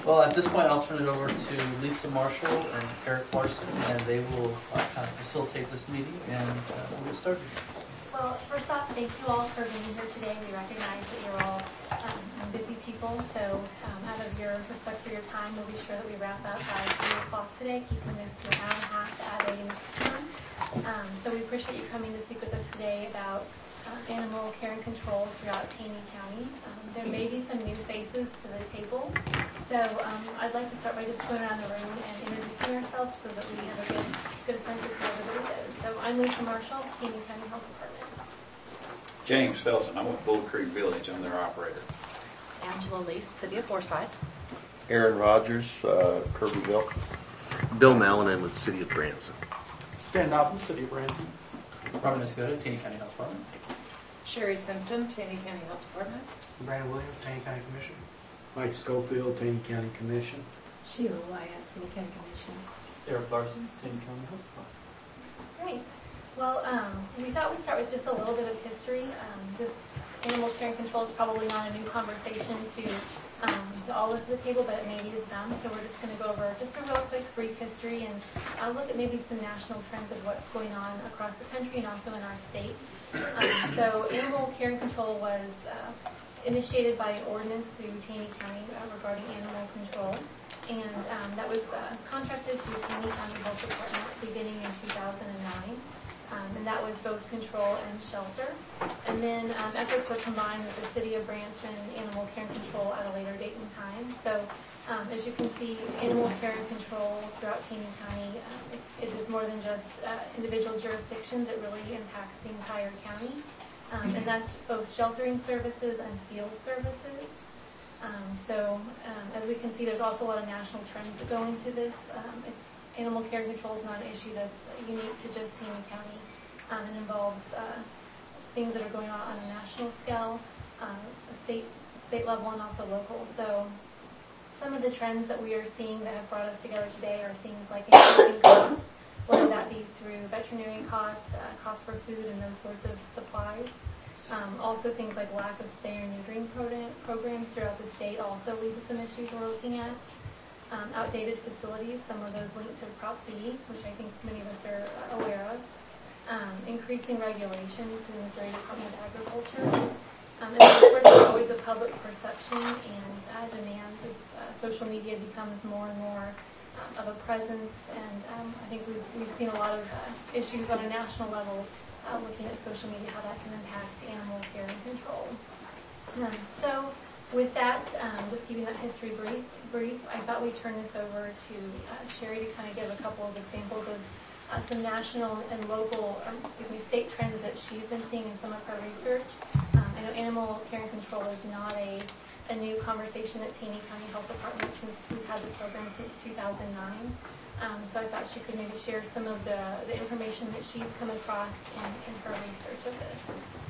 Well, at this point, I'll turn it over to Lisa Marshall and Eric Larson, and they will kind of facilitate this meeting, and we'll get started. Well, first off, thank you all for being here today. We recognize that you're all busy people, so out of your respect for your time, we'll be sure that we wrap up by 3 o'clock today, keeping this to an hour and a half to add a time. So we appreciate you coming to speak with us today about animal care and control throughout Taney County. There may be some new faces to the table, so I'd like to start by just going around the room and introducing ourselves so that we have a good sense of who everybody is. So I'm Lisa Marshall, Taney County Health Department. James Felton, I'm with Bull Creek Village. I'm their operator. Angela Lease, City of Forsyth. Aaron Rogers, Kirbyville. Bill Mallon, I'm with the City of Branson. Dan Dobbins, City of Branson. Robin Escoda, Taney County Health Department. Sherry Simpson, Taney County Health Department. Brandon Williams, Taney County Commission. Mike Schofield, Taney County Commission. Sheila Wyatt, Taney County Commission. Eric Larson, Taney County Health Department. Great. Well, we thought we'd start with just a little bit of history. This animal care and control is probably not a new conversation to all of us at the table, but it may be to some. So we're just going to go over just a real quick brief history and look at maybe some national trends of what's going on across the country and also in our state. So animal care and control was initiated by an ordinance through Taney County regarding animal control. And that was contracted through Taney County Health Department beginning in 2009. And that was both control and shelter. And then efforts were combined with the City of Branson Animal Care and Control at a later date and time. So as you can see, animal care and control throughout Taney County, it is more than just individual jurisdictions. It really impacts the entire county. And that's both sheltering services and field services. As we can see, there's also a lot of national trends that go into this. Animal care and control is not an issue that's unique to just Taney County. It involves things that are going on a national scale, state level, and also local. So some of the trends that we are seeing that have brought us together today are things like increasing costs, whether that be through veterinary costs, costs for food, and those sorts of supplies. Also things like lack of spay or neutering programs throughout the state also lead to some issues we're looking at. Outdated facilities, some of those linked to Prop B, which I think many of us are aware of. Increasing regulations in the Missouri Department of Agriculture. And of course, there's always a public perception and demands as social media becomes more and more of a presence. And I think we've seen a lot of issues on a national level looking at social media, how that can impact animal care and control. So with that, just giving that history brief, I thought we'd turn this over to Sherry to kind of give a couple of examples of some national and local, state trends that she's been seeing in some of her research. I know animal care and control is not a new conversation at Taney County Health Department since we've had the program since 2009. So I thought she could maybe share some of the information that she's come across in her research of this.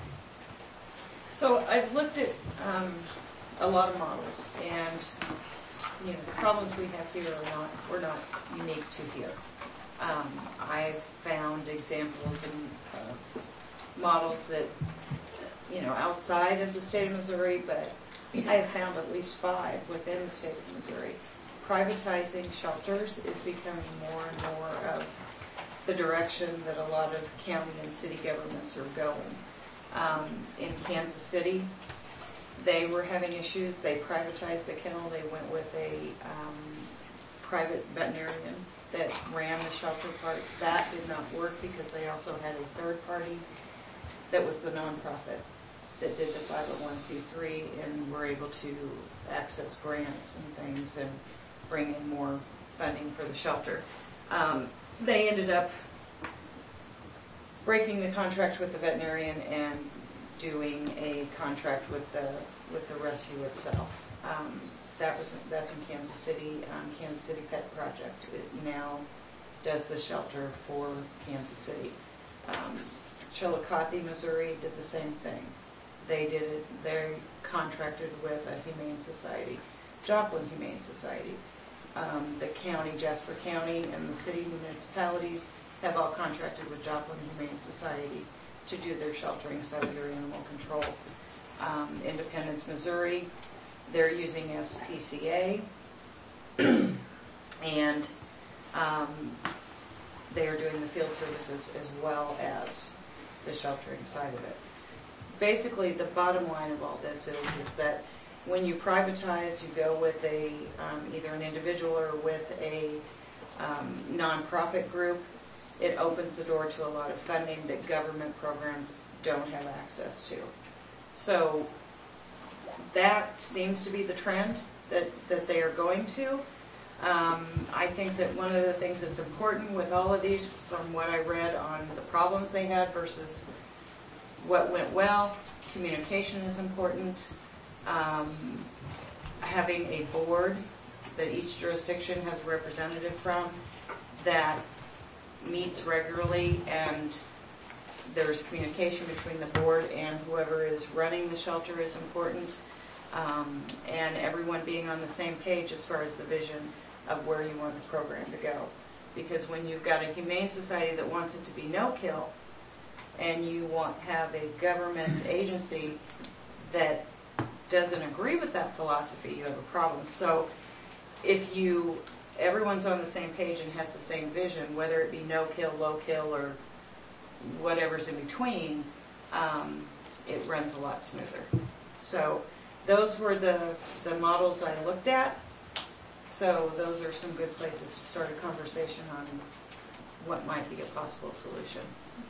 So I've looked at a lot of models, and the problems we have here are not unique to here. I've found examples of models that outside of the state of Missouri, but I have found at least 5 within the state of Missouri. Privatizing shelters is becoming more and more of the direction that a lot of county and city governments are going. In Kansas City, they were having issues. They privatized the kennel. They went with a private veterinarian that ran the shelter part. That did not work because they also had a third party that was the nonprofit that did the 501c3 and were able to access grants and things and bring in more funding for the shelter. They ended up breaking the contract with the veterinarian and doing a contract with the rescue itself. That's in Kansas City. Kansas City Pet Project. It now does the shelter for Kansas City. Chillicothe, Missouri, did the same thing. They contracted with a humane society, Joplin Humane Society. The county, Jasper County, and the city municipalities have all contracted with Joplin Humane Society to do their sheltering side of their animal control. Independence, Missouri, they're using SPCA. And they are doing the field services as well as the sheltering side of it. Basically, the bottom line of all this is that when you privatize, you go with a either an individual or with a nonprofit group, it opens the door to a lot of funding that government programs don't have access to. So that seems to be the trend that they are going to. I think that one of the things that's important with all of these, from what I read on the problems they had versus what went well, communication is important. Having a board that each jurisdiction has a representative from that meets regularly, and there's communication between the board and whoever is running the shelter is important, and everyone being on the same page as far as the vision of where you want the program to go. Because when you've got a humane society that wants it to be no-kill, and you have a government agency that doesn't agree with that philosophy, you have a problem. So if everyone's on the same page and has the same vision, whether it be no-kill, low-kill, or whatever's in between, it runs a lot smoother. So those were the models I looked at. So those are some good places to start a conversation on what might be a possible solution.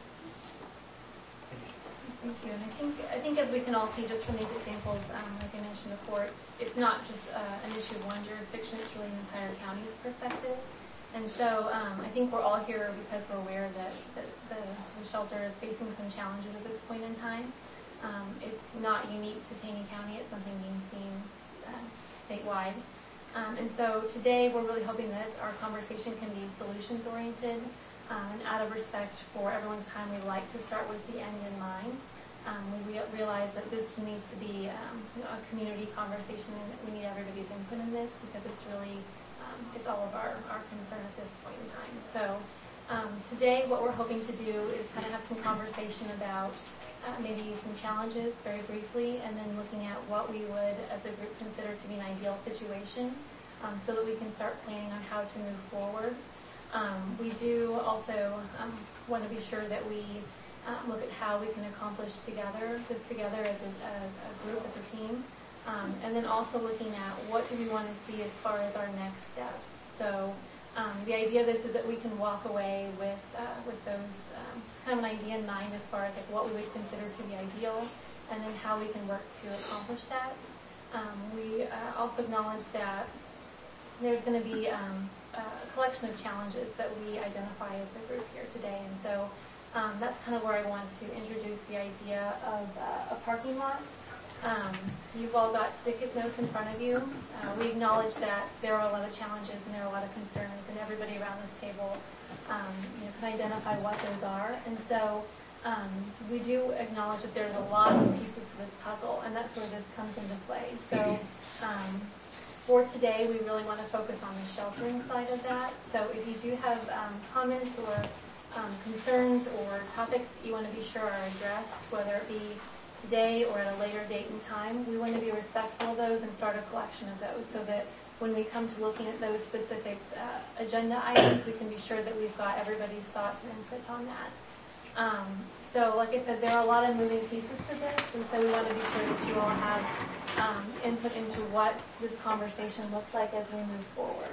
Thank you. And I think as we can all see just from these examples, like I mentioned before, it's not just an issue of one jurisdiction, it's really an entire county's perspective. And so I think we're all here because we're aware that the shelter is facing some challenges at this point in time. It's not unique to Taney County, it's something being seen statewide. And so today we're really hoping that our conversation can be solutions oriented, and out of respect for everyone's time, we'd like to start with the end in mind. We realize that this needs to be a community conversation, and that we need everybody's input in this because it's really, it's all of our concern at this point in time. So today what we're hoping to do is kind of have some conversation about maybe some challenges very briefly, and then looking at what we would as a group consider to be an ideal situation, so that we can start planning on how to move forward. We do also want to be sure that we look at how we can accomplish this together as a group, as a team, and then also looking at what do we want to see as far as our next steps. So the idea of this is that we can walk away with those, just kind of an idea in mind as far as like what we would consider to be ideal, and then how we can work to accomplish that. We also acknowledge that there's going to be a collection of challenges that we identify as the group here today, and so that's kind of where I want to introduce the idea of a parking lot. You've all got stick-it notes in front of you. We acknowledge that there are a lot of challenges and there are a lot of concerns, and everybody around this table can identify what those are. And so we do acknowledge that there's a lot of pieces to this puzzle, and that's where this comes into play. So for today, we really want to focus on the sheltering side of that. So if you do have comments or concerns or topics that you want to be sure are addressed, whether it be today or at a later date and time, we want to be respectful of those and start a collection of those so that when we come to looking at those specific agenda items, we can be sure that we've got everybody's thoughts and inputs on that. So like I said, there are a lot of moving pieces to this, and so we want to be sure that you all have input into what this conversation looks like as we move forward.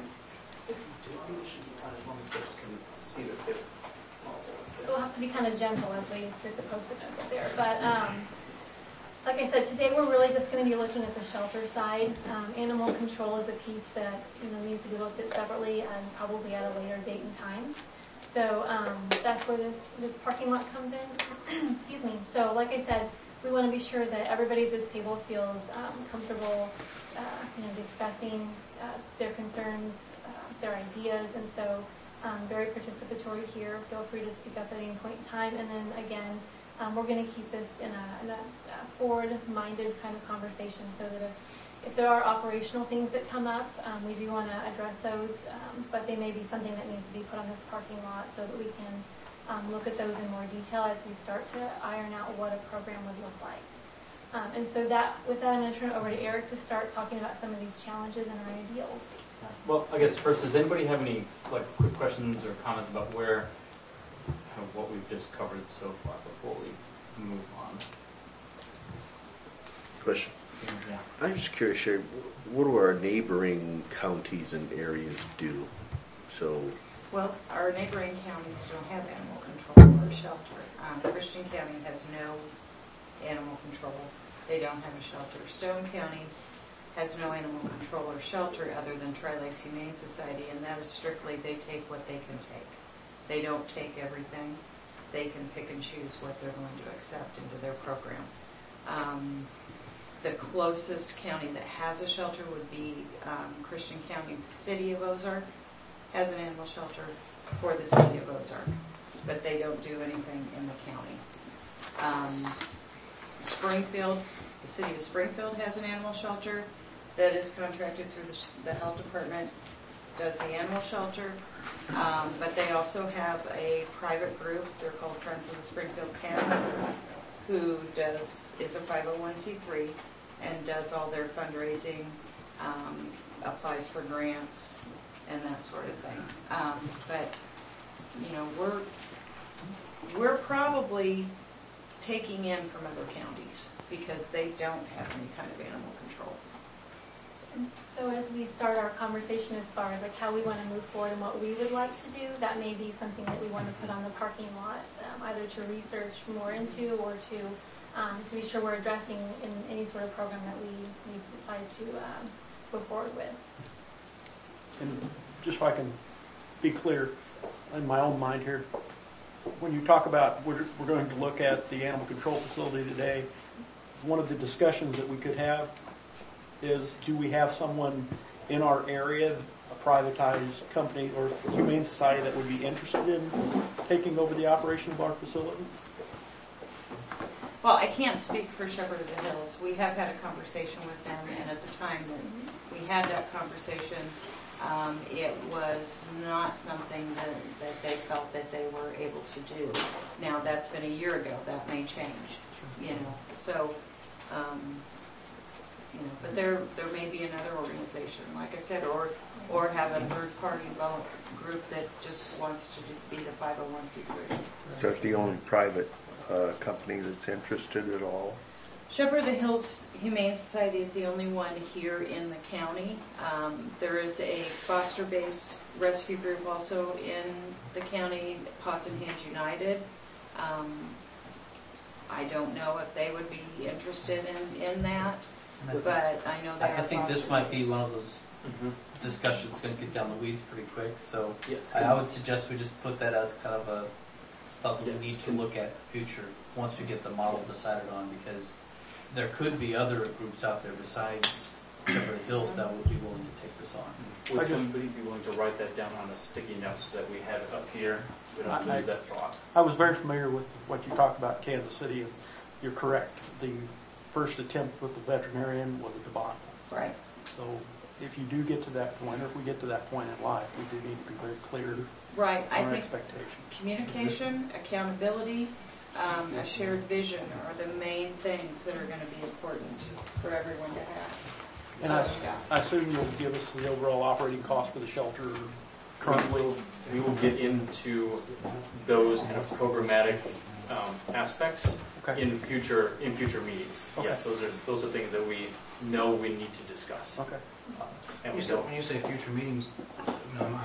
So we'll have to be kind of gentle as we stick the post-it notes up there. But like I said, today we're really just going to be looking at the shelter side. Animal control is a piece that needs to be looked at separately and probably at a later date and time. So that's where this parking lot comes in. Excuse me. So like I said, we want to be sure that everybody at this table feels comfortable discussing their concerns, their ideas, and so very participatory here. Feel free to speak up at any point in time. And then again, we're going to keep this in a forward-minded kind of conversation so that if there are operational things that come up, we do want to address those, but they may be something that needs to be put on this parking lot so that we can look at those in more detail as we start to iron out what a program would look like. And so with that, I'm going to turn it over to Eric to start talking about some of these challenges and our ideals. Well, I guess first, does anybody have any like quick questions or comments about where, kind of what we've just covered so far before we move on? Question. Yeah. I'm just curious, Sherry, what do our neighboring counties and areas do? So, Well, our neighboring counties don't have animal control or shelter. Christian County has no animal control. They don't have a shelter. Stone County has no animal control or shelter other than Tri-Lakes Humane Society, and that is strictly they take what they can take. They don't take everything. They can pick and choose what they're going to accept into their program. The closest county that has a shelter would be Christian County. The city of Ozark has an animal shelter for the city of Ozark, but they don't do anything in the county. Springfield, the city of Springfield has an animal shelter that is contracted through the health department, does the animal shelter, but they also have a private group, they're called Friends of the Springfield Kennel, who is a 501c3 and does all their fundraising, applies for grants and that sort of thing. But you know, we're probably taking in from other counties because they don't have any kind of animal control. And so as we start our conversation as far as like how we want to move forward and what we would like to do, that may be something that we want to put on the parking lot, either to research more into or to be sure we're addressing in any sort of program that we decide to go forward with. And just so I can be clear in my own mind here, when you talk about we're going to look at the animal control facility today, one of the discussions that we could have is, do we have someone in our area, a privatized company or humane society that would be interested in taking over the operation of our facility? Well, I can't speak for Shepherd of the Hills. We have had a conversation with them, and at the time that we had that conversation, it was not something that they felt that they were able to do. Now, that's been a year ago. That may change, you know. So, you know, but there may be another organization, like I said, or have a third-party group that just wants to be the 501c3. Is that the only private company that's interested at all? Shepherd of the Hills Humane Society is the only one here in the county. There is a foster-based rescue group also in the county, Paws and Hands United. I don't know if they would be interested in that, but I know they are. I think this might be foster-based. one of those discussions going to get down the weeds pretty quick. So Yes. I would suggest we just put that as kind of a stuff that Yes. we need to look at future once we get the model decided on, because there could be other groups out there besides Shepherd Hills that would be willing to take this on. Would somebody be willing to write that down on a sticky note so that we have it up here, so we don't lose that thought? I was very familiar with what you talked about Kansas City, and you're correct. The first attempt with the veterinarian was a debacle. Right. So if you do get to that point, or if we get to that point in life, we do need to be very clear Right. I on our think expectations. communication, accountability, a shared vision are the main things that are going to be important for everyone to have. And So, yeah. I assume you'll give us the overall operating cost for the shelter currently. We will get into those kind of programmatic aspects Okay. in future meetings. Okay. Yes, those are things that we know we need to discuss. Okay. And we When you say future meetings, you know,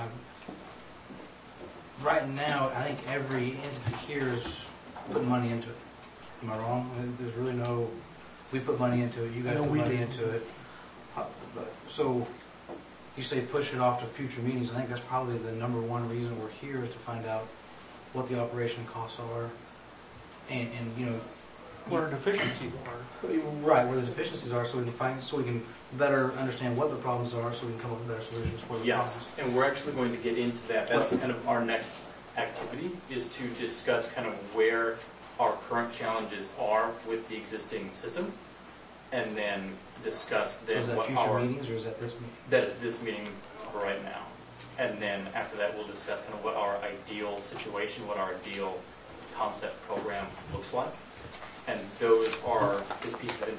right now, I think every entity here is putting money into it. Am I wrong? There's really no, we put money into it, you guys No, put we money do. into it. So you say push it off to future meetings. I think that's probably the number one reason we're here, is to find out what the operation costs are, and you know, Where deficiencies are. right, where the deficiencies are, so we can better understand what the problems are, so we can come up with better solutions for the Yes, problems. and we're actually going to get into that. That's kind of our next activity, is to discuss kind of where our current challenges are with the existing system, and then discuss So then is that what future our, meetings, or is that this meeting? that is this meeting for right now. And then after that, we'll discuss kind of what our ideal situation, what our ideal concept program looks like. And those are the pieces of